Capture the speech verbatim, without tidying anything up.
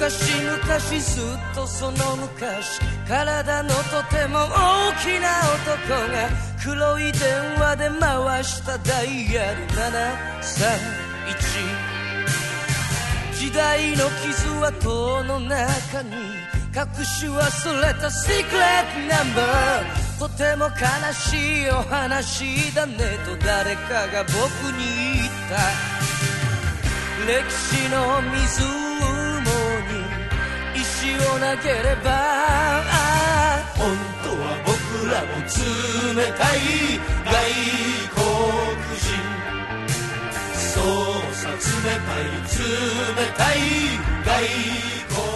昔昔ずっとその昔、体のとても大きな男が黒い電話で回したダイヤルななさんいち、時代の傷跡の中に隠し忘れたシークレットナンバー、とても悲しいお話だねと誰かが僕に言った。歴史の水に石を投げれば、本当は僕らも冷たい外国人、そうさ冷たい冷たい外国人